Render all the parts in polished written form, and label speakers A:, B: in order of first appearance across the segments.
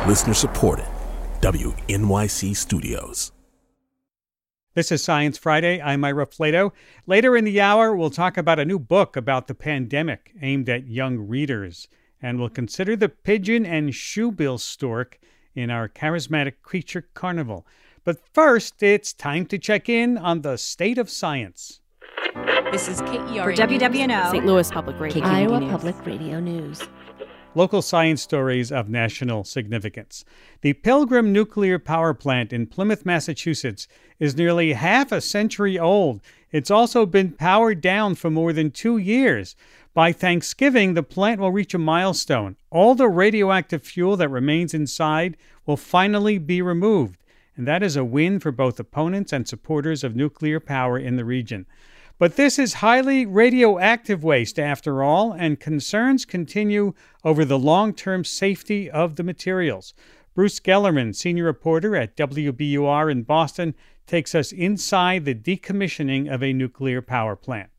A: Listener supported. WNYC Studios.
B: This is Science Friday. I'm Ira Flato. Later in the hour, we'll talk about a new book about the pandemic aimed at young readers. And we'll consider the pigeon and shoebill stork in our charismatic creature carnival. But first, it's time to check in on the state of science.
C: This is KERA
D: for WWNO,
C: St. Louis Public Radio,
E: Iowa
C: News.
E: Public Radio News.
B: Local science stories of national significance. The Pilgrim Nuclear Power Plant in Plymouth, Massachusetts is nearly half a century old. It's also been powered down for more than 2 years. By Thanksgiving, the plant will reach a milestone. All the radioactive fuel that remains inside will finally be removed. And that is a win for both opponents and supporters of nuclear power in the region. But this is highly radioactive waste, after all, and concerns continue over the long-term safety of the materials. Bruce Gellerman, senior reporter at WBUR in Boston, takes us inside the decommissioning of a nuclear power plant.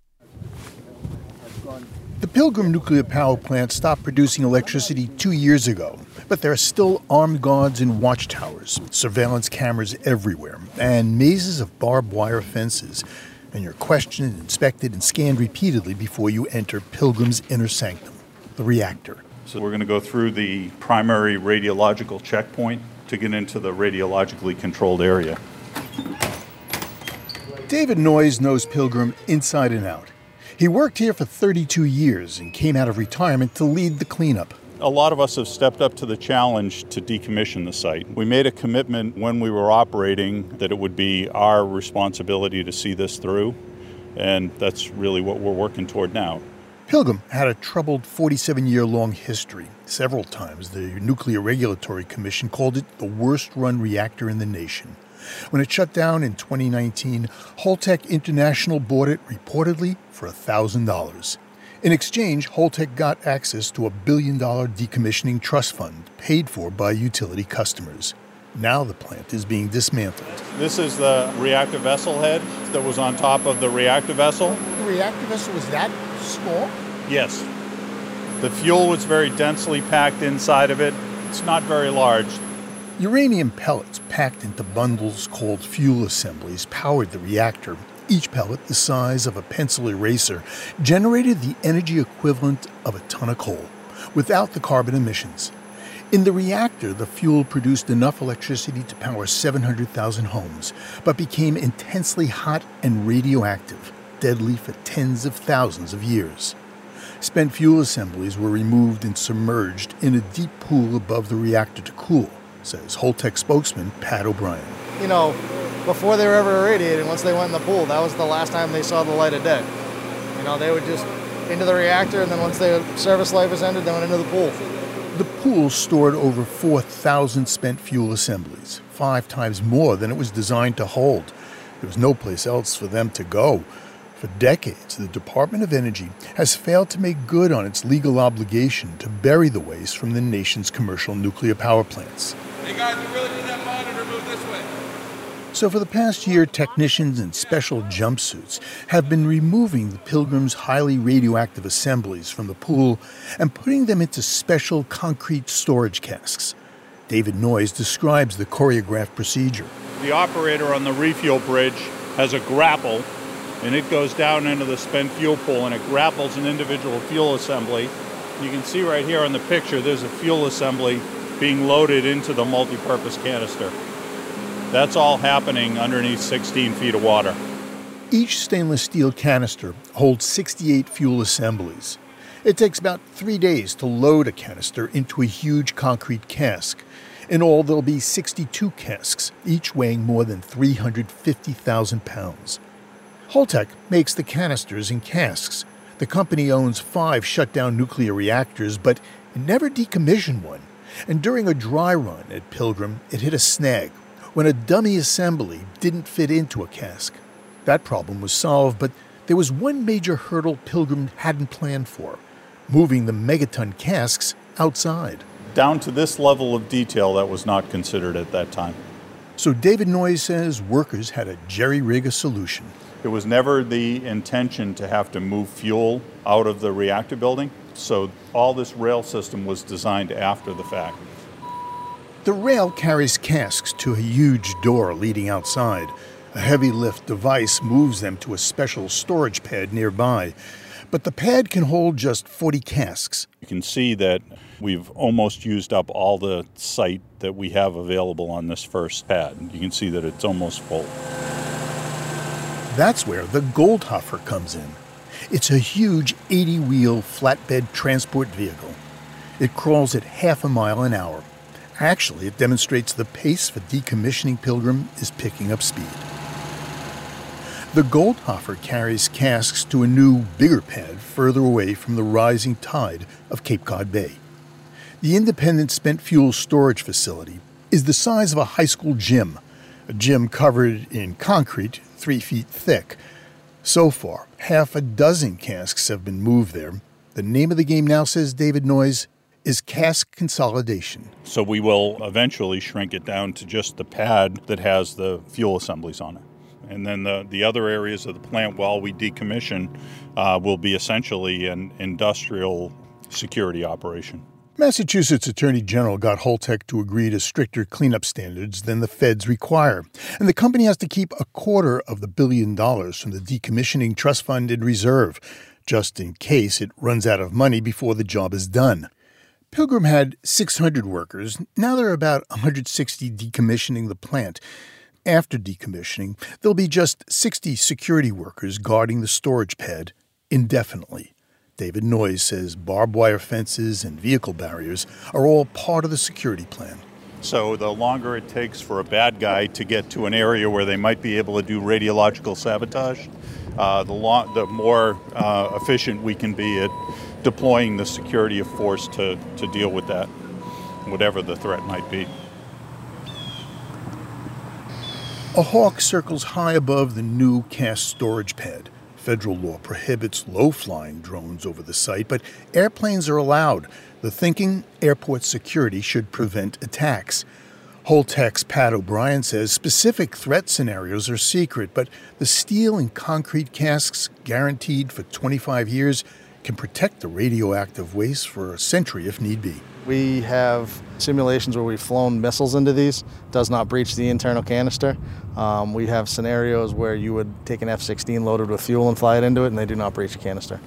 F: The Pilgrim Nuclear Power Plant stopped producing electricity 2 years ago, but there are still armed guards in watchtowers, surveillance cameras everywhere, and mazes of barbed wire fences. And you're questioned, inspected, and scanned repeatedly before you enter Pilgrim's inner sanctum, the reactor.
G: So we're going to go through the primary radiological checkpoint to get into the radiologically controlled area.
F: David Noyes knows Pilgrim inside and out. He worked here for 32 years and came out of retirement to lead the cleanup.
G: A lot of us have stepped up to the challenge to decommission the site. We made a commitment when we were operating that it would be our responsibility to see this through, and that's really what we're working toward now.
F: Pilgrim had a troubled 47-year-long history. Several times, the Nuclear Regulatory Commission called it the worst-run reactor in the nation. When it shut down in 2019, Holtec International bought it reportedly for $1,000. In exchange, Holtec got access to a $1 billion decommissioning trust fund paid for by utility customers. Now the plant is being dismantled.
G: This is the reactor vessel head that was on top of the reactor vessel.
F: The reactor vessel was that small?
G: Yes. The fuel was very densely packed inside of it. It's not very large.
F: Uranium pellets packed into bundles called fuel assemblies powered the reactor. Each pellet, the size of a pencil eraser, generated the energy equivalent of a ton of coal, without the carbon emissions. In the reactor, the fuel produced enough electricity to power 700,000 homes, but became intensely hot and radioactive, deadly for tens of thousands of years. Spent fuel assemblies were removed and submerged in a deep pool above the reactor to cool, says Holtec spokesman Pat O'Brien.
H: Before they were ever irradiated, once they went in the pool, that was the last time they saw the light of day. They would just into the reactor, and then once their service life was ended, they went into the pool.
F: The pool stored over 4,000 spent fuel assemblies, 5 times more than it was designed to hold. There was no place else for them to go. For decades, the Department of Energy has failed to make good on its legal obligation to bury the waste from the nation's commercial nuclear power plants.
I: Hey guys, we really need that monitor moved this way.
F: So for the past year, technicians in special jumpsuits have been removing the Pilgrim's highly radioactive assemblies from the pool and putting them into special concrete storage casks. David Noyes describes the choreographed procedure.
G: The operator on the refuel bridge has a grapple, and it goes down into the spent fuel pool, and it grapples an individual fuel assembly. You can see right here on the picture, there's a fuel assembly being loaded into the multi-purpose canister. That's all happening underneath 16 feet of water.
F: Each stainless steel canister holds 68 fuel assemblies. It takes about 3 days to load a canister into a huge concrete cask. In all, there'll be 62 casks, each weighing more than 350,000 pounds. Holtec makes the canisters in casks. The company owns 5 shut-down nuclear reactors, but it never decommissioned one. And during a dry run at Pilgrim, it hit a snag when a dummy assembly didn't fit into a cask. That problem was solved, but there was one major hurdle Pilgrim hadn't planned for: moving the megaton casks outside.
G: Down to this level of detail, that was not considered at that time.
F: So David Noyes says workers had to jerry-rig a solution.
G: It was never the intention to have to move fuel out of the reactor building, so all this rail system was designed after the fact.
F: The rail carries casks to a huge door leading outside. A heavy lift device moves them to a special storage pad nearby. But the pad can hold just 40 casks.
G: You can see that we've almost used up all the site that we have available on this first pad. You can see that it's almost full.
F: That's where the Goldhofer comes in. It's a huge 80-wheel flatbed transport vehicle. It crawls at half a mile an hour. Actually, it demonstrates the pace for decommissioning Pilgrim is picking up speed. The Goldhofer carries casks to a new, bigger pad further away from the rising tide of Cape Cod Bay. The independent spent fuel storage facility is the size of a high school gym, a gym covered in concrete 3 feet thick. So far, half a dozen casks have been moved there. The name of the game now, says David Noyes, is cask consolidation.
G: So we will eventually shrink it down to just the pad that has the fuel assemblies on it. And then the other areas of the plant, while we decommission, will be essentially an industrial security operation.
F: Massachusetts Attorney General got Holtec to agree to stricter cleanup standards than the feds require, and the company has to keep $250 million from the decommissioning trust fund in reserve, just in case it runs out of money before the job is done. Pilgrim had 600 workers. Now there are about 160 decommissioning the plant. After decommissioning, there'll be just 60 security workers guarding the storage pad indefinitely. David Noyes says barbed wire fences and vehicle barriers are all part of the security plan.
G: So the longer it takes for a bad guy to get to an area where they might be able to do radiological sabotage, the more efficient we can be at deploying the security of force to deal with that, whatever the threat might be.
F: A hawk circles high above the new cast storage pad. Federal law prohibits low-flying drones over the site, but airplanes are allowed. The thinking, airport security should prevent attacks. Holtec's Pat O'Brien says specific threat scenarios are secret, but the steel and concrete casks guaranteed for 25 years can protect the radioactive waste for a century if need be.
H: We have simulations where we've flown missiles into these. Does not breach the internal canister. We have scenarios where you would take an F-16 loaded with fuel and fly it into it, and they do not breach the canister.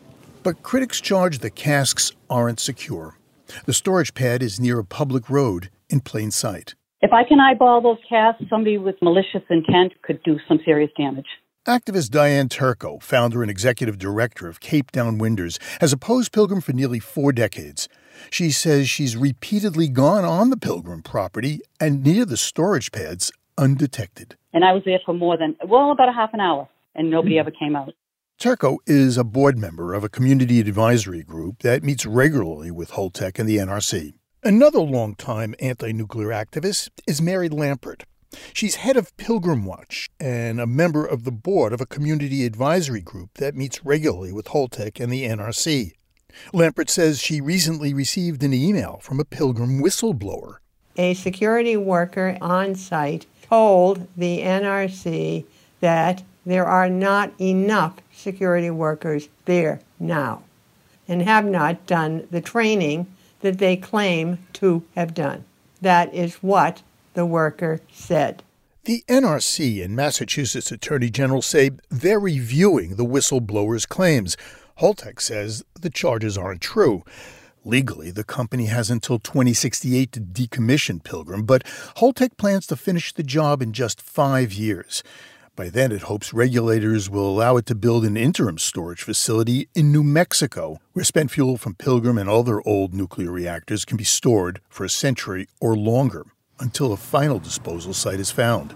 F: But critics charge the casks aren't secure. The storage pad is near a public road in plain sight.
D: If I can eyeball those casks, somebody with malicious intent could do some serious damage.
F: Activist Diane Turco, founder and executive director of Cape Downwinders, has opposed Pilgrim for nearly 4 decades. She says she's repeatedly gone on the Pilgrim property and near the storage pads undetected.
D: And I was there for about a half an hour, and nobody ever came out.
F: Turco is a board member of a community advisory group that meets regularly with Holtec and the NRC. Another longtime anti-nuclear activist is Mary Lampert. She's head of Pilgrim Watch and a member of the board of a community advisory group that meets regularly with Holtec and the NRC. Lampert says she recently received an email from a Pilgrim whistleblower.
E: A security worker on site told the NRC that there are not enough security workers there now and have not done the training that they claim to have done. That is what the worker said.
F: The NRC and Massachusetts Attorney General say they're reviewing the whistleblower's claims. Holtec says the charges aren't true. Legally, the company has until 2068 to decommission Pilgrim, but Holtec plans to finish the job in just 5 years. By then, it hopes regulators will allow it to build an interim storage facility in New Mexico, where spent fuel from Pilgrim and other old nuclear reactors can be stored for a century or longer, until a final disposal site is found.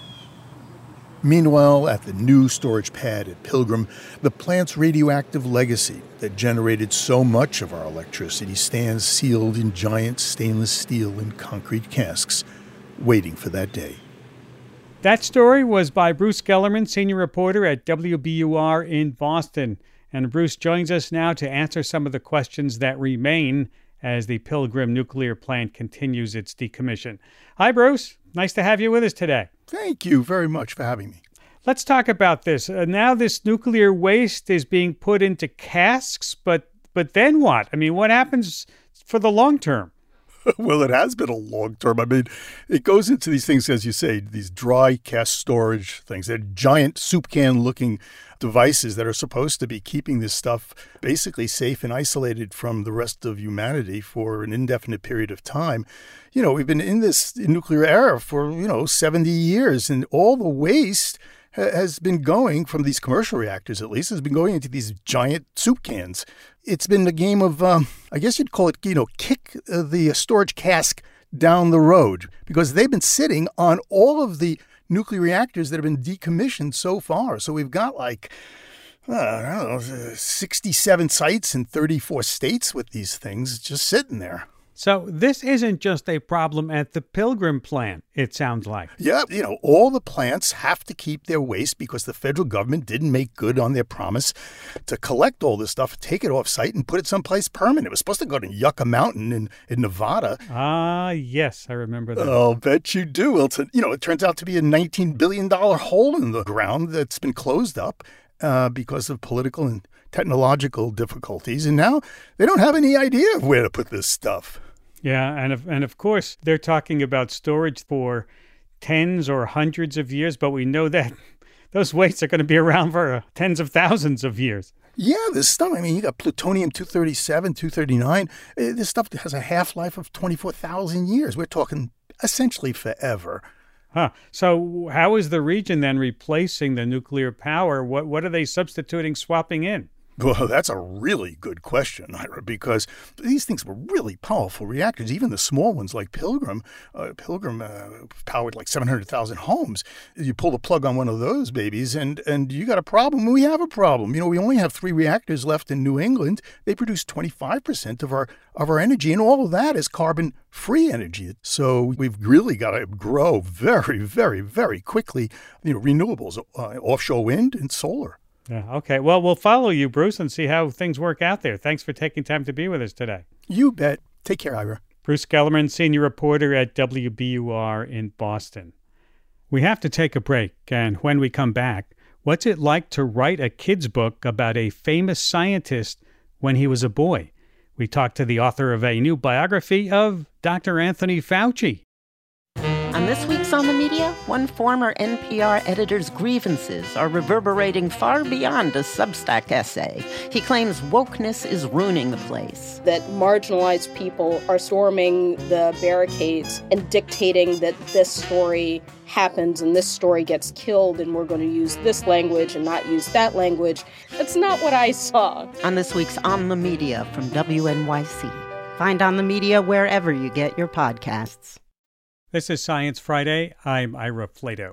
F: Meanwhile, at the new storage pad at Pilgrim, the plant's radioactive legacy that generated so much of our electricity stands sealed in giant stainless steel and concrete casks, waiting for that day.
B: That story was by Bruce Gellerman, senior reporter at WBUR in Boston. And Bruce joins us now to answer some of the questions that remain as the Pilgrim nuclear plant continues its decommission. Hi, Bruce. Nice to have you with us today.
F: Thank you very much for having me.
B: Let's talk about this. Now this nuclear waste is being put into casks, but then what? I mean, what happens for the long term?
F: Well, it has been a long term. I mean, it goes into these things, as you say, these dry cask storage things. They're giant soup can looking devices that are supposed to be keeping this stuff basically safe and isolated from the rest of humanity for an indefinite period of time. You know, we've been in this nuclear era for, 70 years, and all the waste has been going from these commercial reactors, at least, has been going into these giant soup cans. It's been a game of, I guess you'd call it, kick the storage cask down the road, because they've been sitting on all of the nuclear reactors that have been decommissioned so far. So we've got 67 sites in 34 states with these things just sitting there.
B: So this isn't just a problem at the Pilgrim plant, it sounds like.
F: Yeah, all the plants have to keep their waste because the federal government didn't make good on their promise to collect all this stuff, take it off site, and put it someplace permanent. It was supposed to go to Yucca Mountain in Nevada.
B: Ah, yes, I remember that.
F: I'll bet you do, Wilton. It turns out to be a $19 billion hole in the ground that's been closed up because of political and technological difficulties. And now they don't have any idea of where to put this stuff.
B: Yeah, and of course, they're talking about storage for tens or hundreds of years, but we know that those wastes are going to be around for tens of thousands of years.
F: Yeah, this stuff, you got plutonium-237, 239. This stuff has a half-life of 24,000 years. We're talking essentially forever.
B: Huh. So how is the region then replacing the nuclear power? What are they substituting, swapping in?
F: Well, that's a really good question, Ira, because these things were really powerful reactors. Even the small ones like Pilgrim powered like 700,000 homes. You pull the plug on one of those babies and you got a problem. We have a problem. We only have 3 reactors left in New England. They produce 25% of our energy, and all of that is carbon-free energy. So we've really got to grow very, very, very quickly, renewables, offshore wind and solar.
B: Yeah, okay. Well, we'll follow you, Bruce, and see how things work out there. Thanks for taking time to be with us today.
F: You bet. Take care, Ira.
B: Bruce Gellerman, senior reporter at WBUR in Boston. We have to take a break, and when we come back, what's it like to write a kid's book about a famous scientist when he was a boy? We talk to the author of a new biography of Dr. Anthony Fauci.
J: On this week's On the Media, one former NPR editor's grievances are reverberating far beyond a Substack essay. He claims wokeness is ruining the place.
K: That marginalized people are storming the barricades and dictating that this story happens and this story gets killed and we're going to use this language and not use that language. That's not what I saw.
J: On this week's On the Media from WNYC. Find On the Media wherever you get your podcasts.
B: This is Science Friday. I'm Ira Flato.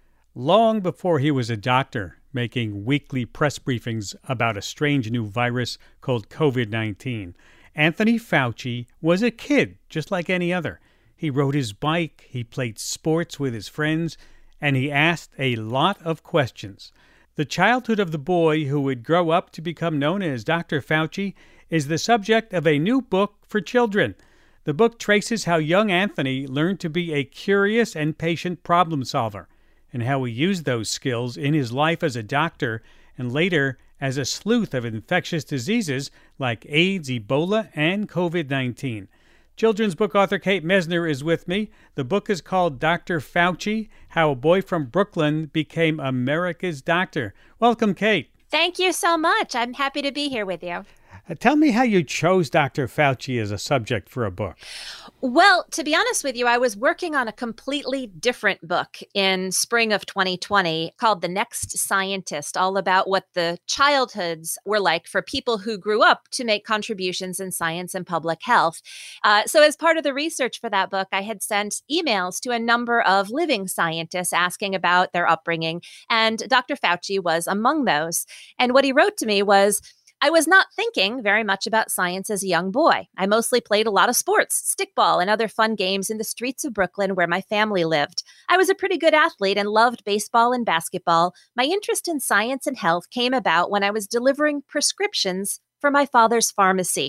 B: Long before he was a doctor, making weekly press briefings about a strange new virus called COVID-19, Anthony Fauci was a kid just like any other. He rode his bike, he played sports with his friends, and he asked a lot of questions. The childhood of the boy who would grow up to become known as Dr. Fauci is the subject of a new book for children. The book traces how young Anthony learned to be a curious and patient problem solver, and how he used those skills in his life as a doctor and later as a sleuth of infectious diseases like AIDS, Ebola, and COVID-19. Children's book author Kate Mesner is with me. The book is called Dr. Fauci, How a Boy from Brooklyn Became America's Doctor. Welcome, Kate.
L: Thank you so much. I'm happy to be here with you.
B: Tell me how you chose Dr. Fauci as a subject for a book.
L: Well, to be honest with you, I was working on a completely different book in spring of 2020 called The Next Scientist, all about what the childhoods were like for people who grew up to make contributions in science and public health. So as part of the research for that book, I had sent emails to a number of living scientists asking about their upbringing, and Dr. Fauci was among those. And what he wrote to me was, I was not thinking very much about science as a young boy. I mostly played a lot of sports, stickball, and other fun games in the streets of Brooklyn where my family lived. I was a pretty good athlete and loved baseball and basketball. My interest in science and health came about when I was delivering prescriptions for my father's pharmacy.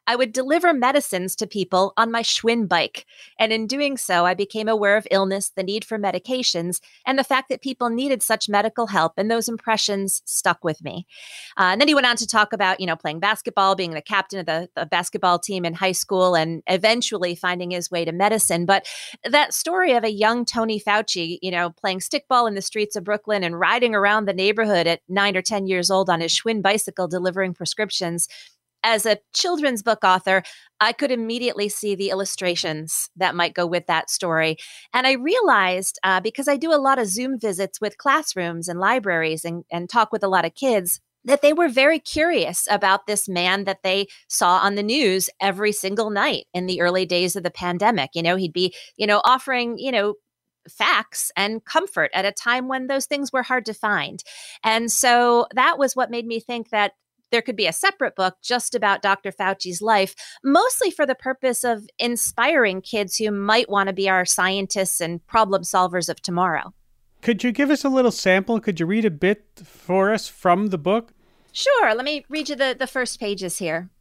L: I would deliver medicines to people on my Schwinn bike. And in doing so, I became aware of illness, the need for medications, and the fact that people needed such medical help. And those impressions stuck with me. And then he went on to talk about, playing basketball, being the captain of the basketball team in high school, and eventually finding his way to medicine. But that story of a young Tony Fauci, playing stickball in the streets of Brooklyn and riding around the neighborhood at 9 or 10 years old on his Schwinn bicycle delivering prescriptions. As a children's book author, I could immediately see the illustrations that might go with that story. And I realized, because I do a lot of Zoom visits with classrooms and libraries and talk with a lot of kids, that they were very curious about this man that they saw on the news every single night in the early days of the pandemic. He'd be, offering, facts and comfort at a time when those things were hard to find. And so that was what made me think that there could be a separate book just about Dr. Fauci's life, mostly for the purpose of inspiring kids who might want to be our scientists and problem solvers of tomorrow.
B: Could you give us a little sample? Could you read a bit for us from the book?
L: Sure. Let me read you the first pages here.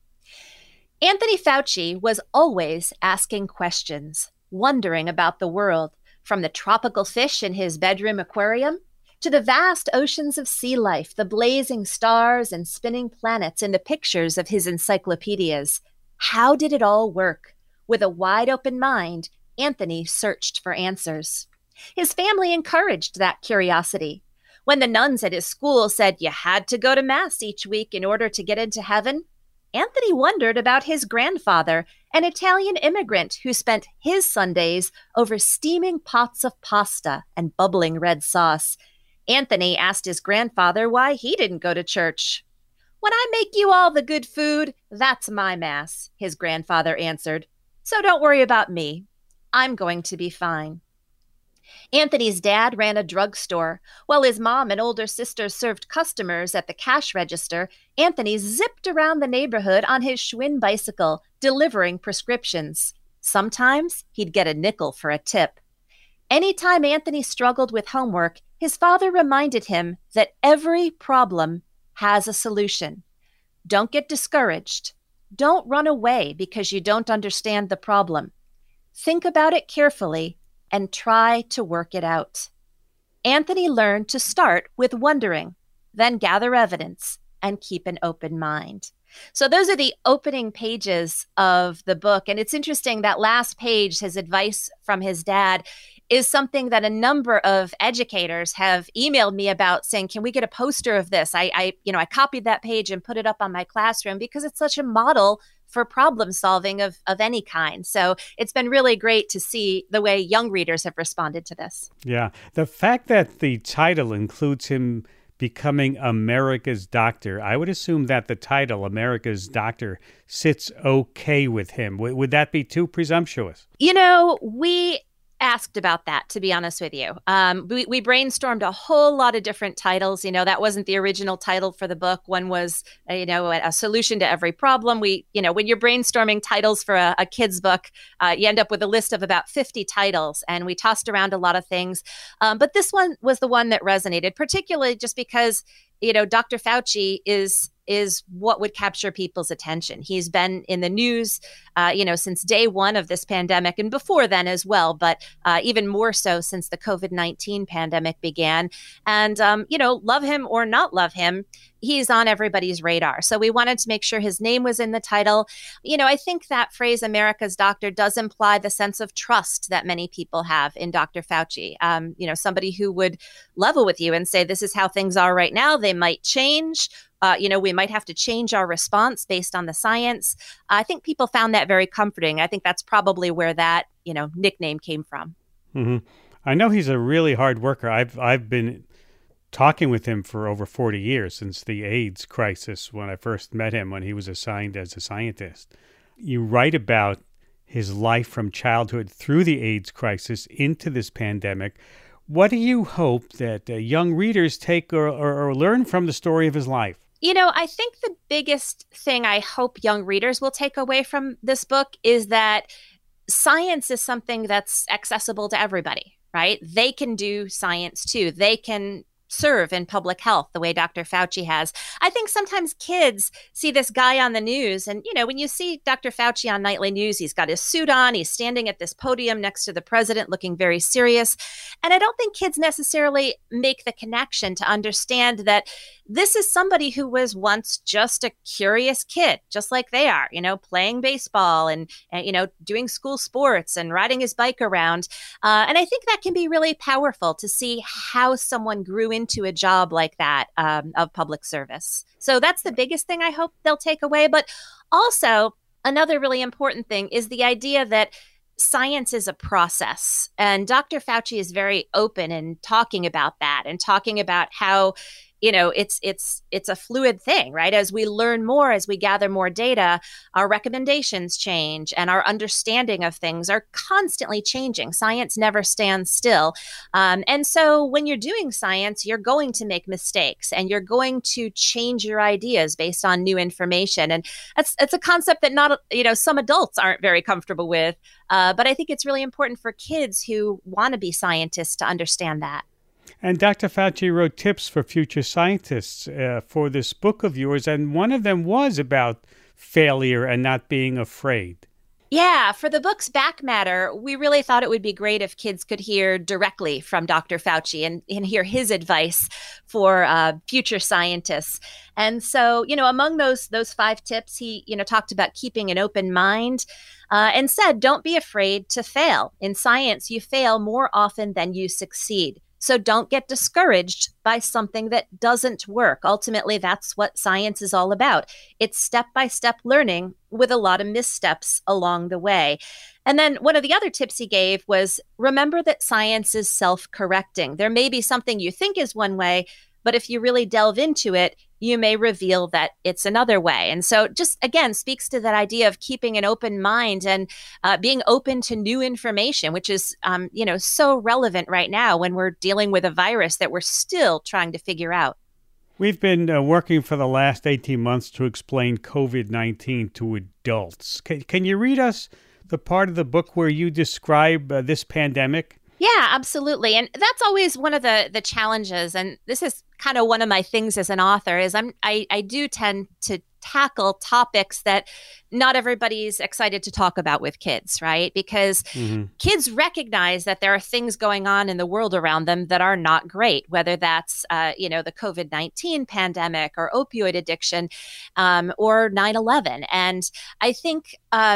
L: Anthony Fauci was always asking questions, wondering about the world, from the tropical fish in his bedroom aquarium to the vast oceans of sea life, the blazing stars and spinning planets in the pictures of his encyclopedias. How did it all work? With a wide open mind, Anthony searched for answers. His family encouraged that curiosity. When the nuns at his school said you had to go to Mass each week in order to get into heaven, Anthony wondered about his grandfather, an Italian immigrant who spent his Sundays over steaming pots of pasta and bubbling red sauce. Anthony asked his grandfather why he didn't go to church. "When I make you all the good food, that's my Mass," his grandfather answered. "So don't worry about me. I'm going to be fine." Anthony's dad ran a drugstore. While his mom and older sister served customers at the cash register, Anthony zipped around the neighborhood on his Schwinn bicycle, delivering prescriptions. Sometimes he'd get a nickel for a tip. Anytime Anthony struggled with homework, his father reminded him that every problem has a solution. Don't get discouraged. Don't run away because you don't understand the problem. Think about it carefully and try to work it out. Anthony learned to start with wondering, then gather evidence, and keep an open mind. So those are the opening pages of the book. And it's interesting that last page, his advice from his dad, is something that a number of educators have emailed me about, saying, can we get a poster of this? I copied that page and put it up on my classroom because it's such a model for problem solving of any kind. So it's been really great to see the way young readers have responded to this.
B: Yeah. The fact that the title includes him becoming America's Doctor, I would assume that the title, America's Doctor, sits okay with him. Would that be too presumptuous?
L: We asked about that, to be honest with you. We brainstormed a whole lot of different titles. That wasn't the original title for the book. One was, a solution to every problem. When you're brainstorming titles for a kid's book, you end up with a list of about 50 titles, and we tossed around a lot of things. But this one was the one that resonated, particularly just because, Dr. Fauci is what would capture people's attention. He's been in the news, since day one of this pandemic and before then as well, but even more so since the COVID-19 pandemic began. And, love him or not love him, he's on everybody's radar. So we wanted to make sure his name was in the title. I think that phrase, America's Doctor, does imply the sense of trust that many people have in Dr. Fauci. Somebody who would level with you and say, this is how things are right now. They might change. We might have to change our response based on the science. I think people found that very comforting. I think that's probably where that, nickname came from.
B: Mm-hmm. I know he's a really hard worker. I've been talking with him for over 40 years, since the AIDS crisis, when I first met him, when he was assigned as a scientist. You write about his life from childhood through the AIDS crisis into this pandemic. What do you hope that young readers take or learn from the story of his life?
L: I think the biggest thing I hope young readers will take away from this book is that science is something that's accessible to everybody, right? They can do science too. They can serve in public health the way Dr. Fauci has. I think sometimes kids see this guy on the news, and when you see Dr. Fauci on nightly news, he's got his suit on, he's standing at this podium next to the president looking very serious. And I don't think kids necessarily make the connection to understand that this is somebody who was once just a curious kid, just like they are, playing baseball and doing school sports and riding his bike around. And I think that can be really powerful to see how someone grew into a job like that of public service. So that's the biggest thing I hope they'll take away. But also, another really important thing is the idea that science is a process. And Dr. Fauci is very open in talking about that and talking about how it's a fluid thing, right? As we learn more, as we gather more data, our recommendations change and our understanding of things are constantly changing. Science never stands still. And so when you're doing science, you're going to make mistakes and you're going to change your ideas based on new information. And it's a concept that some adults aren't very comfortable with. But I think it's really important for kids who want to be scientists to understand that.
B: And Dr. Fauci wrote tips for future scientists for this book of yours, and one of them was about failure and not being afraid.
L: Yeah, for the book's back matter, we really thought it would be great if kids could hear directly from Dr. Fauci and hear his advice for future scientists. And so, among those 5 tips, he, talked about keeping an open mind and said, don't be afraid to fail. In science, you fail more often than you succeed. So don't get discouraged by something that doesn't work. Ultimately, that's what science is all about. It's step-by-step learning with a lot of missteps along the way. And then one of the other tips he gave was, remember that science is self-correcting. There may be something you think is one way, but if you really delve into it, you may reveal that it's another way. And so just, again, speaks to that idea of keeping an open mind and being open to new information, which is, so relevant right now when we're dealing with a virus that we're still trying to figure out.
B: We've been working for the last 18 months to explain COVID-19 to adults. Can you read us the part of the book where you describe this pandemic?
L: Yeah, absolutely. And that's always one of the challenges. And this is kind of one of my things as an author is I do tend to tackle topics that not everybody's excited to talk about with kids, right? Because kids recognize that there are things going on in the world around them that are not great, whether that's, the COVID-19 pandemic or opioid addiction or 9/11. And I think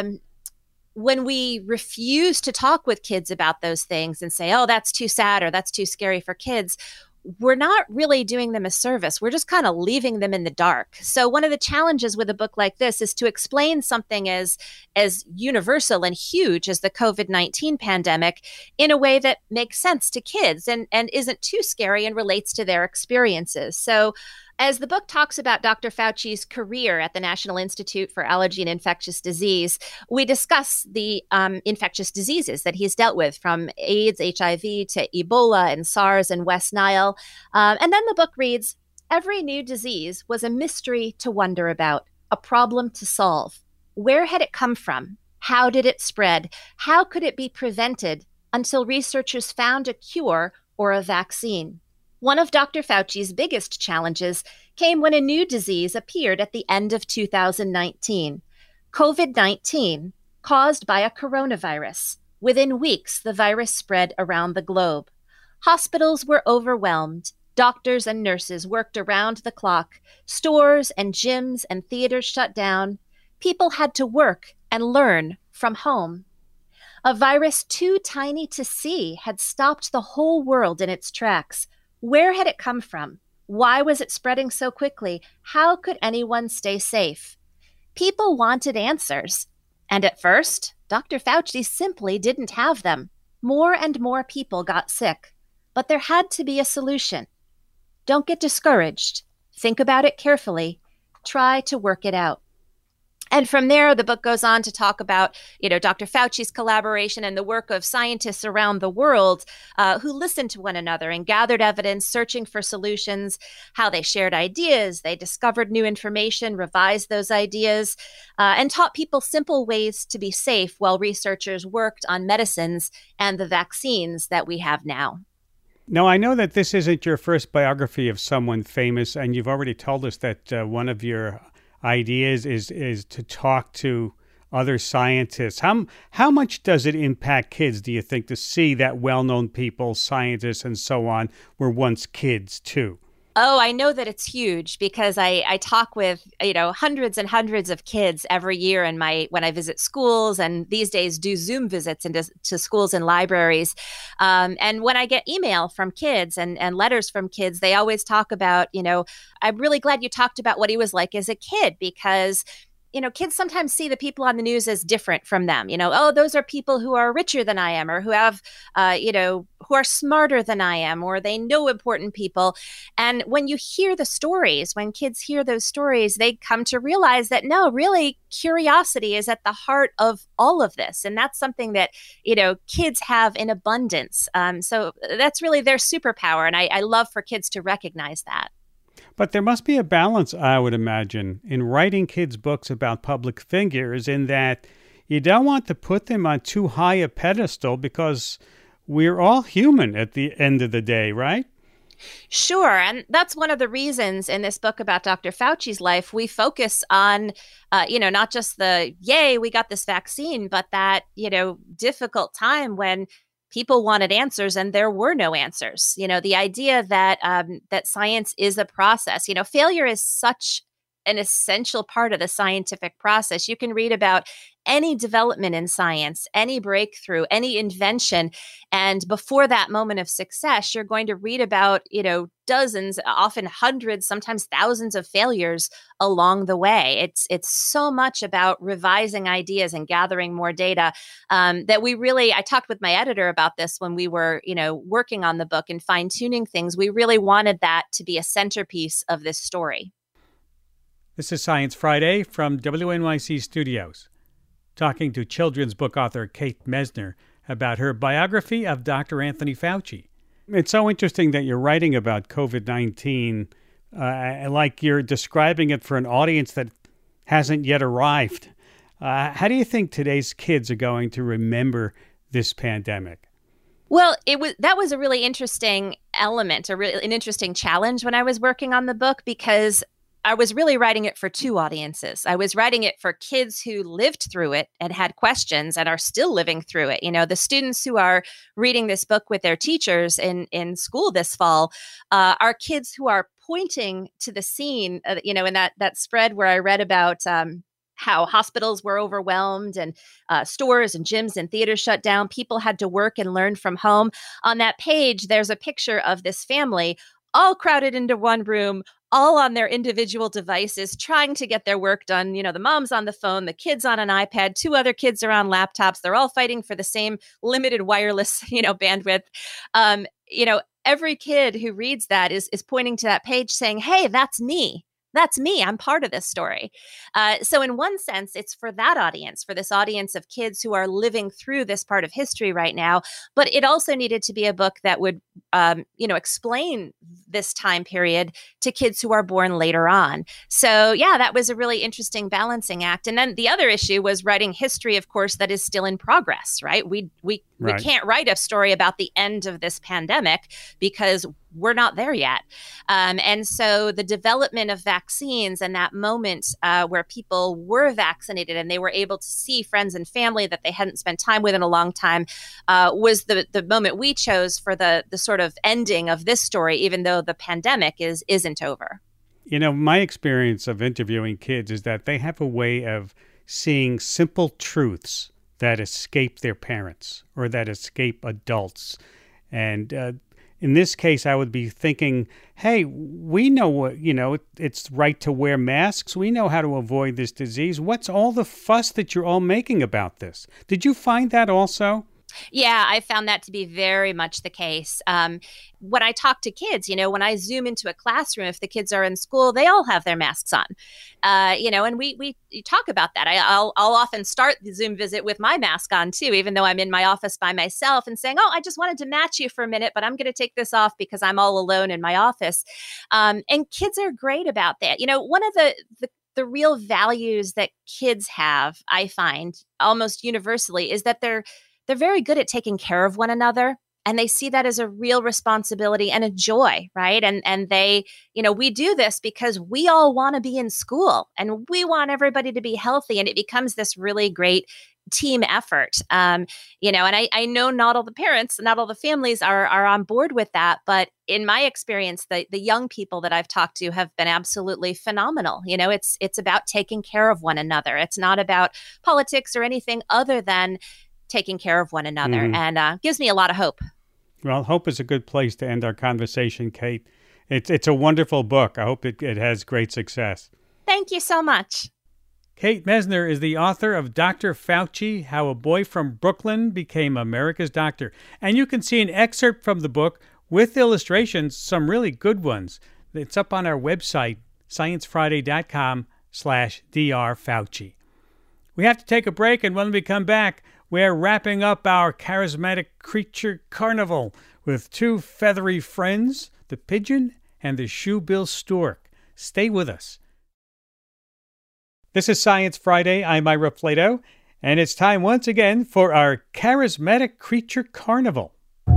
L: when we refuse to talk with kids about those things and say, oh, that's too sad or that's too scary for kids, we're not really doing them a service. We're just kind of leaving them in the dark. So one of the challenges with a book like this is to explain something as universal and huge as the COVID-19 pandemic in a way that makes sense to kids and isn't too scary and relates to their experiences. So as the book talks about Dr. Fauci's career at the National Institute for Allergy and Infectious Disease, we discuss the infectious diseases that he's dealt with, from AIDS, HIV, to Ebola and SARS and West Nile. And then the book reads, every new disease was a mystery to wonder about, a problem to solve. Where had it come from? How did it spread? How could it be prevented until researchers found a cure or a vaccine? One of Dr. Fauci's biggest challenges came when a new disease appeared at the end of 2019, COVID-19, caused by a coronavirus. Within weeks, the virus spread around the globe. Hospitals were overwhelmed. Doctors and nurses worked around the clock. Stores and gyms and theaters shut down. People had to work and learn from home. A virus too tiny to see had stopped the whole world in its tracks. Where had it come from? Why was it spreading so quickly? How could anyone stay safe? People wanted answers. And at first, Dr. Fauci simply didn't have them. More and more people got sick. But there had to be a solution. Don't get discouraged. Think about it carefully. Try to work it out. And from there, the book goes on to talk about, Dr. Fauci's collaboration and the work of scientists around the world who listened to one another and gathered evidence, searching for solutions, how they shared ideas, they discovered new information, revised those ideas, and taught people simple ways to be safe while researchers worked on medicines and the vaccines that we have now.
B: Now, I know that this isn't your first biography of someone famous, and you've already told us that one of your ideas is to talk to other scientists. How much does it impact kids, do you think, to see that well-known people, scientists and so on, were once kids too?
L: Oh, I know that it's huge because I talk with, hundreds and hundreds of kids every year when I visit schools, and these days do Zoom visits to schools and libraries. And when I get email from kids and letters from kids, they always talk about, I'm really glad you talked about what he was like as a kid, because kids sometimes see the people on the news as different from them. Oh, those are people who are richer than I am, or who have, who are smarter than I am, or they know important people. And when you hear the stories, when kids hear those stories, they come to realize that, no, really, curiosity is at the heart of all of this. And that's something that, kids have in abundance. So that's really their superpower. And I love for kids to recognize that.
B: But there must be a balance, I would imagine, in writing kids' books about public figures, in that you don't want to put them on too high a pedestal, because we're all human at the end of the day, right?
L: Sure. And that's one of the reasons in this book about Dr. Fauci's life, we focus on, not just the, yay, we got this vaccine, but that, difficult time when people wanted answers and there were no answers. The idea that that science is a process. Failure is such an essential part of the scientific process. You can read about any development in science, any breakthrough, any invention, and before that moment of success, you're going to read about, dozens, often hundreds, sometimes thousands of failures along the way. It's so much about revising ideas and gathering more data that I talked with my editor about this when we were, working on the book and fine-tuning things. We really wanted that to be a centerpiece of this story.
B: This is Science Friday from WNYC Studios, talking to children's book author Kate Messner about her biography of Dr. Anthony Fauci. It's so interesting that you're writing about COVID-19 like you're describing it for an audience that hasn't yet arrived. How do you think today's kids are going to remember this pandemic?
L: Well, that was a really interesting element, an interesting challenge when I was working on the book, because I was really writing it for two audiences. I was writing it for kids who lived through it and had questions and are still living through it. The students who are reading this book with their teachers in school this fall are kids who are pointing to the scene, in that spread where I read about how hospitals were overwhelmed and stores and gyms and theaters shut down. People had to work and learn from home. On that page, there's a picture of this family all crowded into one room, all on their individual devices, trying to get their work done. The mom's on the phone, the kid's on an iPad, two other kids are on laptops. They're all fighting for the same limited wireless, bandwidth. Every kid who reads that is pointing to that page saying, hey, that's me. That's me. I'm part of this story. So in one sense, it's for that audience, for this audience of kids who are living through this part of history right now. But it also needed to be a book that would, explain this time period to kids who are born later on. So yeah, that was a really interesting balancing act. And then the other issue was writing history, of course, that is still in progress, right? We can't write a story about the end of this pandemic because we're not there yet. And so the development of vaccines and that moment where people were vaccinated and they were able to see friends and family that they hadn't spent time with in a long time was the moment we chose for the sort of ending of this story, even though the pandemic isn't over.
B: My experience of interviewing kids is that they have a way of seeing simple truths that escape their parents or that escape adults. And in this case, I would be thinking, hey, we know what, it's right to wear masks. We know how to avoid this disease. What's all the fuss that you're all making about this? Did you find that also?
L: Yeah, I found that to be very much the case. When I talk to kids, when I zoom into a classroom, if the kids are in school, they all have their masks on, and we talk about that. I'll often start the Zoom visit with my mask on too, even though I'm in my office by myself and saying, oh, I just wanted to match you for a minute, but I'm going to take this off because I'm all alone in my office. And kids are great about that. One of the real values that kids have, I find almost universally, is that they're very good at taking care of one another. and they see that as a real responsibility and a joy, right? And they, we do this because we all want to be in school and we want everybody to be healthy, and it becomes this really great team effort. And I know not all the parents, not all the families are on board with that, but in my experience, the young people that I've talked to have been absolutely phenomenal. It's about taking care of one another. It's not about politics or anything other than taking care of one another, and gives me a lot of hope.
B: Well, hope is a good place to end our conversation, Kate. It's a wonderful book. I hope it has great success.
L: Thank you so much.
B: Kate Messner is the author of Dr. Fauci, How a Boy from Brooklyn Became America's Doctor. And you can see an excerpt from the book with illustrations, some really good ones. It's up on our website, sciencefriday.com/drfauci. We have to take a break, and when we come back, we're wrapping up our charismatic creature carnival with two feathery friends, the pigeon and the shoebill stork. Stay with us. This is Science Friday. I'm Ira Flato, and it's time once again for our charismatic creature carnival.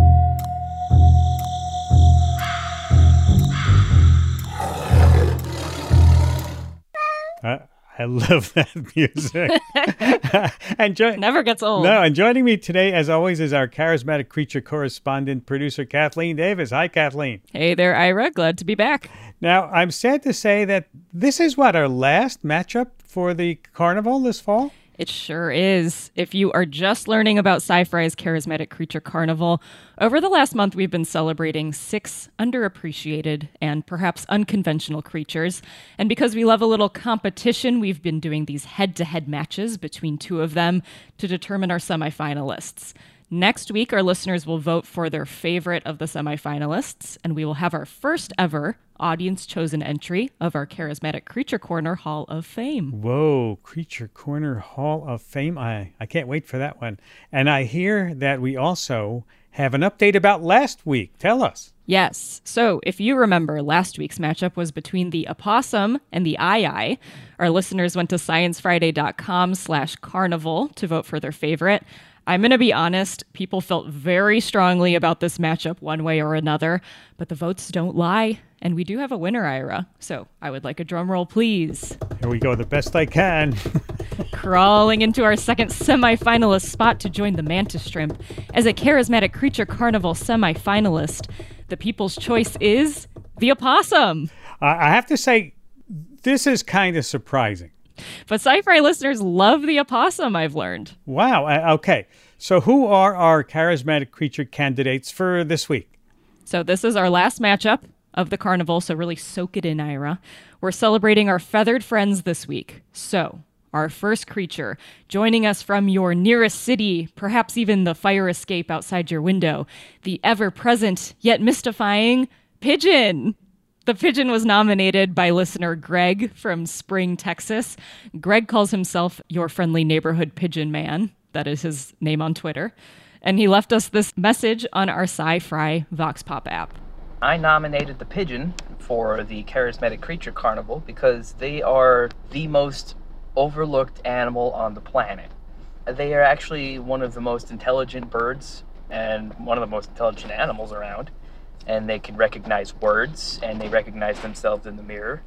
B: I love that music.
M: Never gets old.
B: No, and joining me today, as always, is our charismatic creature correspondent, producer Kathleen Davis. Hi, Kathleen.
M: Hey there, Ira. Glad to be back.
B: Now, I'm sad to say that this is our last matchup for the carnival this fall?
M: It sure is. If you are just learning about Sci-Fri's Charismatic Creature Carnival, over the last month we've been celebrating 6 underappreciated and perhaps unconventional creatures. And because we love a little competition, we've been doing these head-to-head matches between 2 of them to determine our semifinalists. Next week, our listeners will vote for their favorite of the semifinalists, and we will have our first ever audience-chosen entry of our Charismatic Creature Corner Hall of Fame.
B: Whoa, Creature Corner Hall of Fame. I can't wait for that one. And I hear that we also have an update about last week. Tell us.
M: Yes. So if you remember, last week's matchup was between the opossum and the aye-aye. Our listeners went to sciencefriday.com/carnival to vote for their favorite. I'm going to be honest, people felt very strongly about this matchup one way or another, but the votes don't lie, and we do have a winner, Ira. So I would like a drum roll, please.
B: Here we go, the best I can.
M: Crawling into our second semifinalist spot to join the mantis shrimp as a Charismatic Creature Carnival semifinalist, the people's choice is the opossum.
B: I have to say, this is kind of surprising.
M: But Sci-Fi listeners love the opossum, I've learned.
B: Wow. Okay. So who are our charismatic creature candidates for this week?
M: So this is our last matchup of the carnival, so really soak it in, Ira. We're celebrating our feathered friends this week. So our first creature, joining us from your nearest city, perhaps even the fire escape outside your window, the ever-present yet mystifying pigeon. The pigeon was nominated by listener Greg from Spring, Texas. Greg calls himself your friendly neighborhood pigeon man. That is his name on Twitter. And he left us this message on our Sci-Fri Vox Pop app.
N: I nominated the pigeon for the Charismatic Creature Carnival because they are the most overlooked animal on the planet. They are actually one of the most intelligent birds and one of the most intelligent animals around. And they can recognize words, and they recognize themselves in the mirror.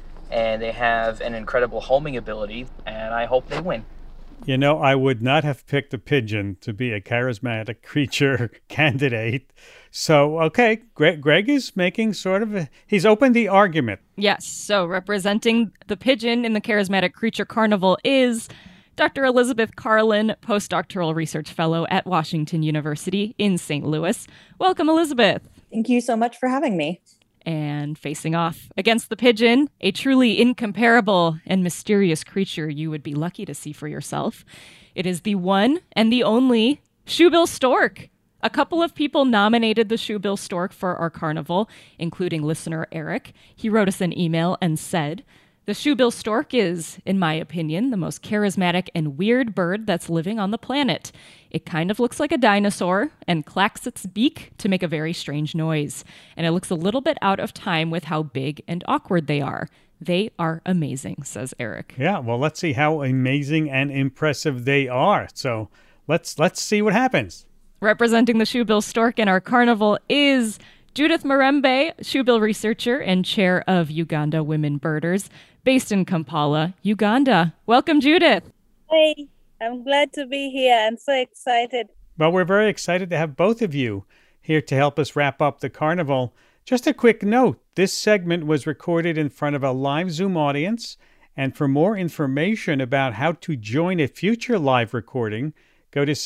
N: And they have an incredible homing ability, and I hope they win.
B: You know, I would not have picked a pigeon to be a charismatic creature candidate. So, okay, Greg is making he's opened the argument.
M: Yes, so representing the pigeon in the Charismatic Creature Carnival is Dr. Elizabeth Carlin, postdoctoral research fellow at Washington University in St. Louis. Welcome, Elizabeth.
O: Thank you so much for having me.
M: And facing off against the pigeon, a truly incomparable and mysterious creature you would be lucky to see for yourself. It is the one and the only shoebill stork. A couple of people nominated the shoebill stork for our carnival, including listener Eric. He wrote us an email and said, "The shoebill stork is, in my opinion, the most charismatic and weird bird that's living on the planet. It kind of looks like a dinosaur and clacks its beak to make a very strange noise. And it looks a little bit out of time with how big and awkward they are. They are amazing," says Eric.
B: Yeah, well, let's see how amazing and impressive they are. So let's see what happens.
M: Representing the shoebill stork in our carnival is Judith Marembe, shoebill researcher and chair of Uganda Women Birders, based in Kampala, Uganda. Welcome, Judith.
P: Hey, I'm glad to be here. I'm so excited.
B: Well, we're very excited to have both of you here to help us wrap up the carnival. Just a quick note, this segment was recorded in front of a live Zoom audience, and for more information about how to join a future live recording, go to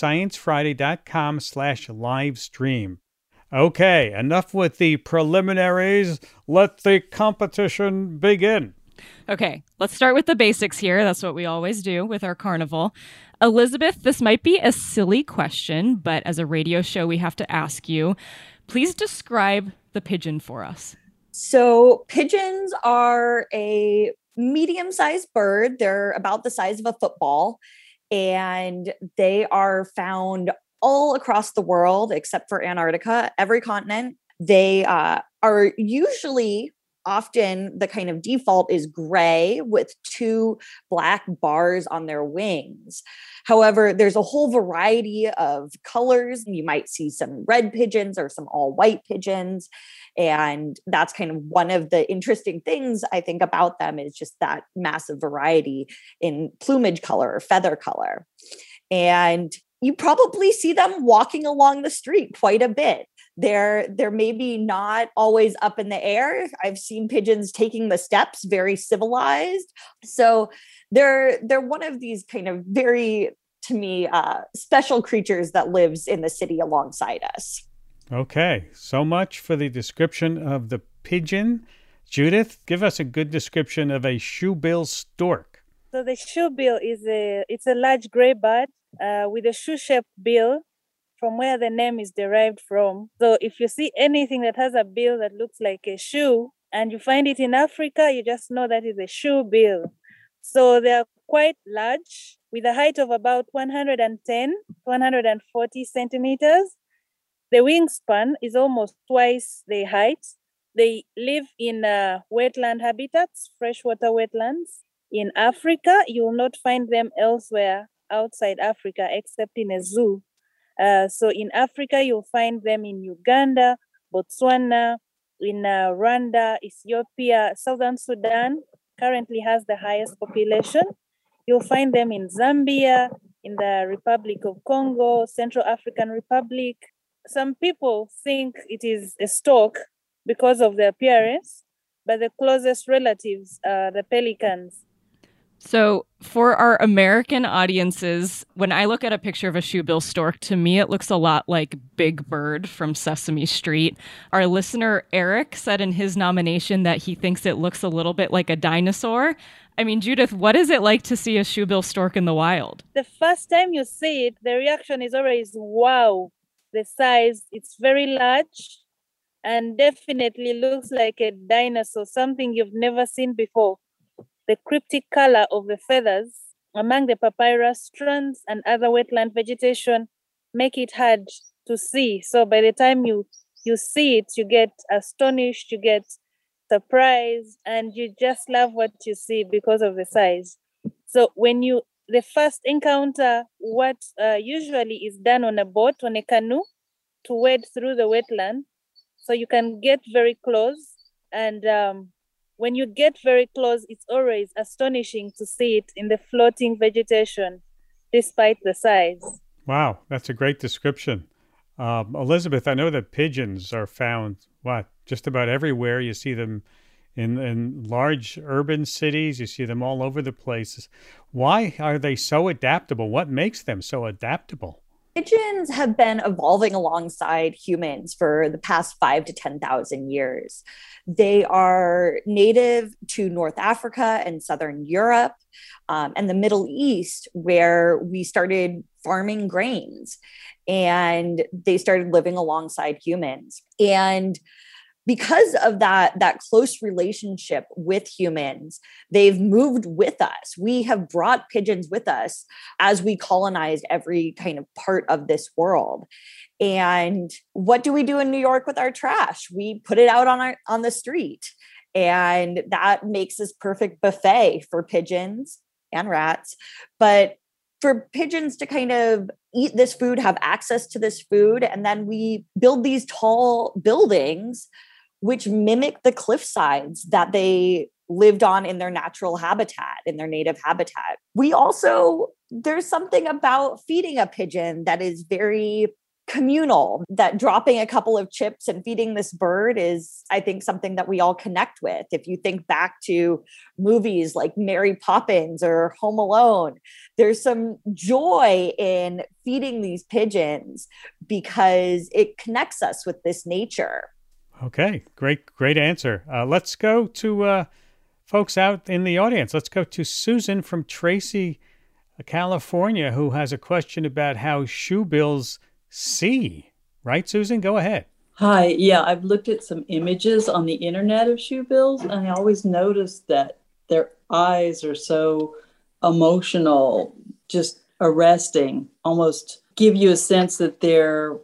B: sciencefriday.com/livestream. Okay, enough with the preliminaries. Let the competition begin.
M: Okay, let's start with the basics here. That's what we always do with our carnival. Elizabeth, this might be a silly question, but as a radio show, we have to ask you. Please describe the pigeon for us.
O: So pigeons are a medium-sized bird. They're about the size of a football, and they are found all across the world except for Antarctica, every continent. They are usually, often the kind of default is gray with 2 black bars on their wings. However, there's a whole variety of colors. You might see some red pigeons or some all white pigeons. And that's kind of one of the interesting things I think about them is just that massive variety in plumage color or feather color. And you probably see them walking along the street quite a bit. They're maybe not always up in the air. I've seen pigeons taking the steps, very civilized. So they're one of these kind of very, to me, special creatures that lives in the city alongside us.
B: Okay, so much for the description of the pigeon. Judith, give us a good description of a shoebill stork.
P: So the shoebill it's a large gray bird with a shoe-shaped bill, from where the name is derived from. So if you see anything that has a bill that looks like a shoe and you find it in Africa, you just know that is a shoebill. So they are quite large with a height of about 110, 140 centimeters. The wingspan is almost twice the height. They live in wetland habitats, freshwater wetlands. In Africa, you will not find them elsewhere outside Africa except in a zoo. So in Africa, you'll find them in Uganda, Botswana, in Rwanda, Ethiopia. Southern Sudan currently has the highest population. You'll find them in Zambia, in the Republic of Congo, Central African Republic. Some people think it is a stork because of the appearance, but the closest relatives are the pelicans.
M: So for our American audiences, when I look at a picture of a shoebill stork, to me it looks a lot like Big Bird from Sesame Street. Our listener Eric said in his nomination that he thinks it looks a little bit like a dinosaur. I mean, Judith, what is it like to see a shoebill stork in the wild?
P: The first time you see it, the reaction is always, wow, the size. It's very large and definitely looks like a dinosaur, something you've never seen before. The cryptic color of the feathers among the papyrus strands and other wetland vegetation make it hard to see. So by the time you see it, you get astonished, you get surprised, and you just love what you see because of the size. So when the first encounter, what usually is done on a boat, on a canoe, to wade through the wetland, so you can get very close. And when you get very close, it's always astonishing to see it in the floating vegetation, despite the size.
B: Wow, that's a great description. Elizabeth, I know that pigeons are found, just about everywhere. You see them in large urban cities. You see them all over the place. Why are they so adaptable? What makes them so adaptable?
O: Pigeons have been evolving alongside humans for the past 5,000 to 10,000 years. They are native to North Africa and Southern Europe and the Middle East, where we started farming grains, and they started living alongside humans. And because of that close relationship with humans, they've moved with us. We have brought pigeons with us as we colonized every kind of part of this world. And what do we do in New York with our trash? We put it out on the street, and that makes this perfect buffet for pigeons and rats. But for pigeons to kind of eat this food, have access to this food, and then we build these tall buildings which mimic the cliff sides that they lived on in their natural habitat, in their native habitat. There's something about feeding a pigeon that is very communal, that dropping a couple of chips and feeding this bird is, I think, something that we all connect with. If you think back to movies like Mary Poppins or Home Alone, there's some joy in feeding these pigeons because it connects us with this nature.
B: Okay, great answer. Let's go to folks out in the audience. Let's go to Susan from Tracy, California, who has a question about how shoebills see. Right, Susan? Go ahead.
Q: Hi. Yeah, I've looked at some images on the internet of shoebills, and I always noticed that their eyes are so emotional, just arresting, almost give you a sense that they're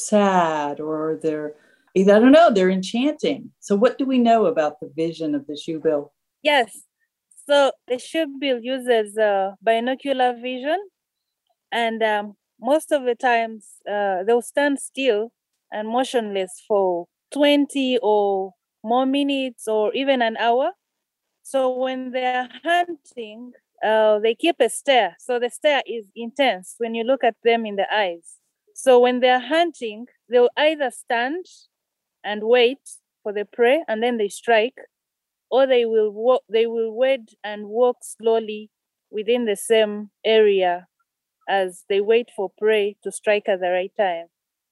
Q: sad or I don't know, they're enchanting. So what do we know about the vision of the shoebill?
P: Yes. So the shoebill uses binocular vision, and most of the times they'll stand still and motionless for 20 or more minutes or even an hour. So when they're hunting, they keep a stare. So the stare is intense when you look at them in the eyes. So when they're hunting, they'll either stand and wait for the prey and then they strike, or they will wait and walk slowly within the same area as they wait for prey to strike at the right time.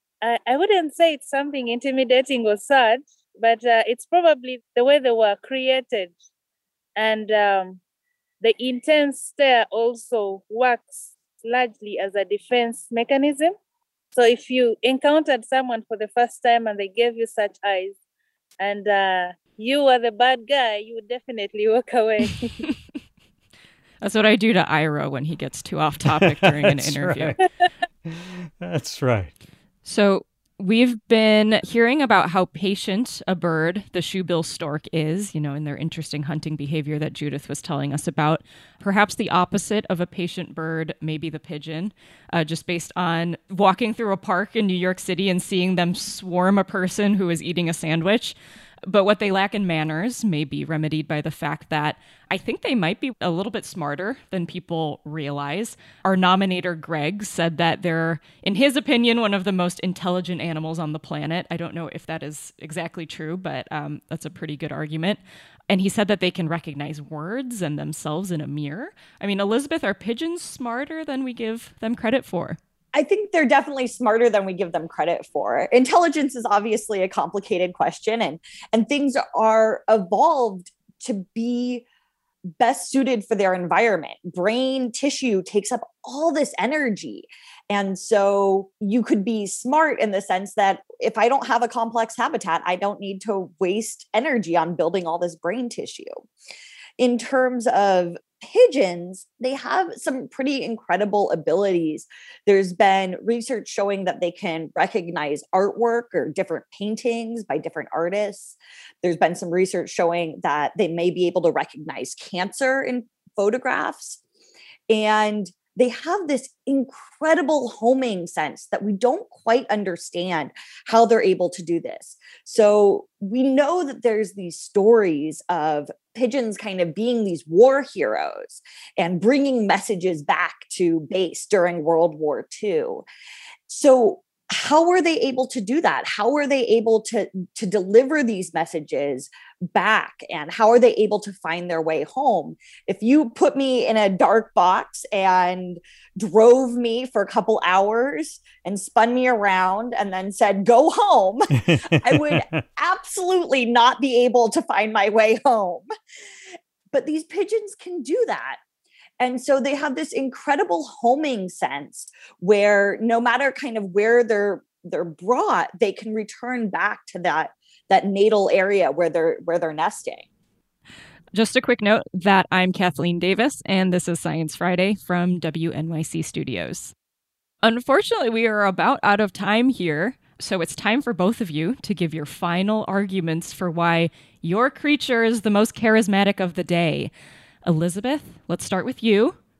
P: I wouldn't say it's something intimidating or sad, but it's probably the way they were created. And the intense stare also works largely as a defense mechanism. So if you encountered someone for the first time and they gave you such eyes, and you are the bad guy, you would definitely walk away.
M: That's what I do to Ira when he gets too off topic during an interview.
B: Right. That's right.
M: So we've been hearing about how patient a bird the shoebill stork is, in their interesting hunting behavior that Judith was telling us about. Perhaps the opposite of a patient bird may be the pigeon, just based on walking through a park in New York City and seeing them swarm a person who is eating a sandwich. But what they lack in manners may be remedied by the fact that I think they might be a little bit smarter than people realize. Our nominator, Greg, said that they're, in his opinion, one of the most intelligent animals on the planet. I don't know if that is exactly true, but that's a pretty good argument. And he said that they can recognize words and themselves in a mirror. I mean, Elizabeth, are pigeons smarter than we give them credit for?
O: I think they're definitely smarter than we give them credit for. Intelligence is obviously a complicated question, and things are evolved to be best suited for their environment. Brain tissue takes up all this energy. And so you could be smart in the sense that if I don't have a complex habitat, I don't need to waste energy on building all this brain tissue. In terms of pigeons, they have some pretty incredible abilities. There's been research showing that they can recognize artwork or different paintings by different artists. There's been some research showing that they may be able to recognize cancer in photographs. And they have this incredible homing sense that we don't quite understand how they're able to do this. So we know that there's these stories of pigeons kind of being these war heroes and bringing messages back to base during World War II. So how were they able to do that? How were they able to deliver these messages back? And how are they able to find their way home? If you put me in a dark box and drove me for a couple hours and spun me around and then said, go home, I would absolutely not be able to find my way home. But these pigeons can do that. And so they have this incredible homing sense where no matter kind of where they're brought, they can return back to that natal area where they're nesting.
M: Just a quick note that I'm Kathleen Davis, and this is Science Friday from WNYC Studios. Unfortunately, we are about out of time here, so it's time for both of you to give your final arguments for why your creature is the most charismatic of the day. Elizabeth, let's start with you.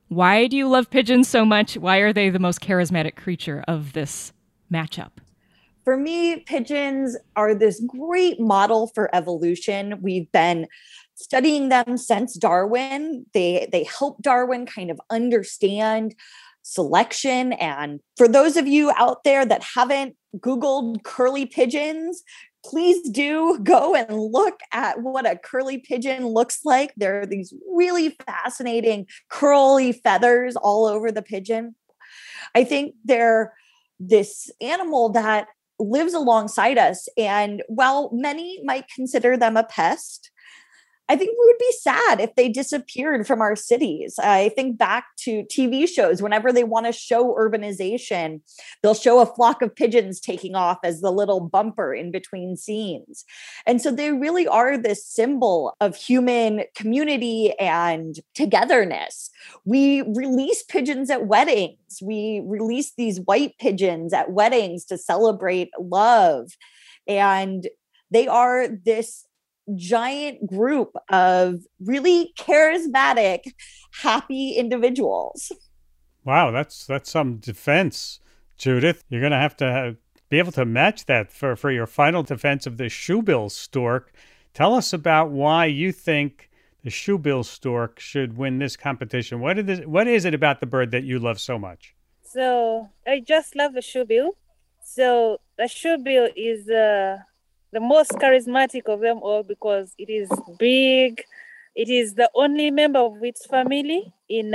M: Why do you love pigeons so much? Why are they the most charismatic creature of this matchup?
O: For me, pigeons are this great model for evolution. We've been studying them since Darwin. They help Darwin kind of understand selection. And for those of you out there that haven't Googled curly pigeons, please do go and look at what a curly pigeon looks like. There are these really fascinating curly feathers all over the pigeon. I think they're this animal that lives alongside us. And while many might consider them a pest, I think we would be sad if they disappeared from our cities. I think back to TV shows. Whenever they want to show urbanization, they'll show a flock of pigeons taking off as the little bumper in between scenes. And so they really are this symbol of human community and togetherness. We release pigeons at weddings. We release these white pigeons at weddings to celebrate love. And they are this giant group of really charismatic, happy individuals.
B: Wow, that's some defense, Judith. You're going to have be able to match that for your final defense of the shoebill stork. Tell us about why you think the shoebill stork should win this competition. What is it about the bird that you love so much?
P: So I just love the shoebill. So the shoebill is the most charismatic of them all because it is big. It is the only member of its family in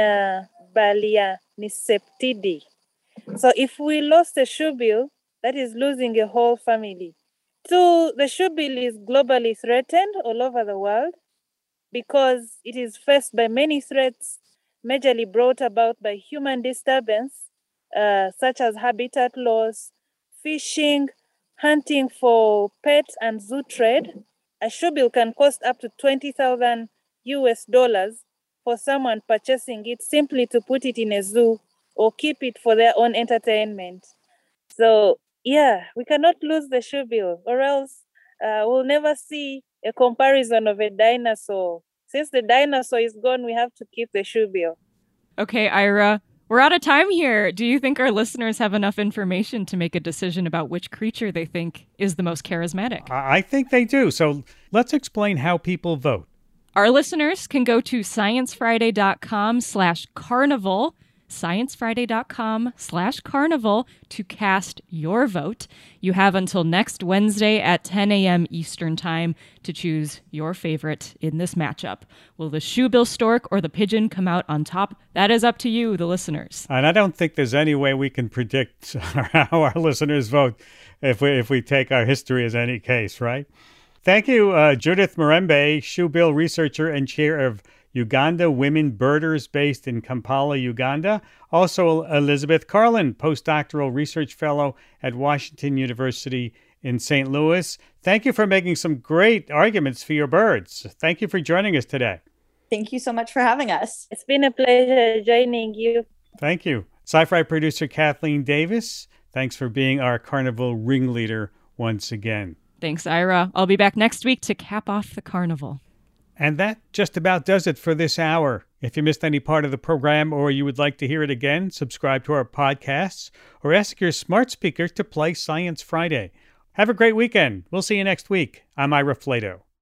P: Balaenisceptidae. So if we lost a shoebill, that is losing a whole family. So the shoebill is globally threatened all over the world because it is faced by many threats, majorly brought about by human disturbance, such as habitat loss, fishing, hunting for pets, and zoo trade. A shoebill can cost up to $20,000 for someone purchasing it simply to put it in a zoo or keep it for their own entertainment. So, yeah, we cannot lose the shoebill, or else we'll never see a comparison of a dinosaur. Since the dinosaur is gone, we have to keep the shoebill.
M: Okay, Ira, we're out of time here. Do you think our listeners have enough information to make a decision about which creature they think is the most charismatic?
B: I think they do. So let's explain how people vote.
M: Our listeners can go to sciencefriday.com/carnival, sciencefriday.com/carnival to cast your vote. You have until next Wednesday at 10 a.m. Eastern Time to choose your favorite in this matchup. Will the shoebill stork or the pigeon come out on top? That is up to you, the listeners.
B: And I don't think there's any way we can predict how our listeners vote if we take our history as any case, right? Thank you, Judith Murembe, shoebill researcher and chair of Uganda Women Birders based in Kampala, Uganda. Also, Elizabeth Carlin, postdoctoral research fellow at Washington University in St. Louis. Thank you for making some great arguments for your birds. Thank you for joining us today.
O: Thank you so much for having us.
P: It's been a pleasure joining you.
B: Thank you. Sci-Fi producer Kathleen Davis, thanks for being our carnival ringleader once again.
M: Thanks, Ira. I'll be back next week to cap off the carnival.
B: And that just about does it for this hour. If you missed any part of the program or you would like to hear it again, subscribe to our podcasts or ask your smart speaker to play Science Friday. Have a great weekend. We'll see you next week. I'm Ira Flato.